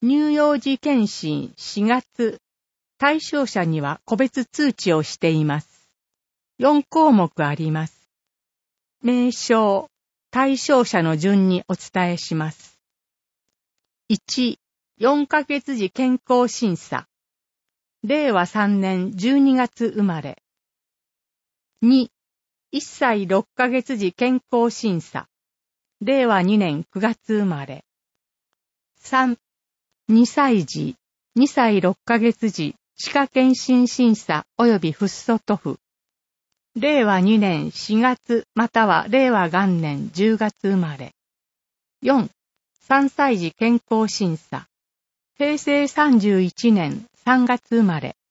乳幼児検診4月、対象者には個別通知をしています。4項目あります。名称、対象者の順にお伝えします。1、4ヶ月時健康審査。令和3年12月生まれ。2、1歳6ヶ月時健康審査。令和2年9月生まれ。3、2歳児、2歳6ヶ月時歯科検診審査及びフッ素塗布。令和2年4月または令和元年10月生まれ。4、3歳児健康審査。平成31年3月生まれ。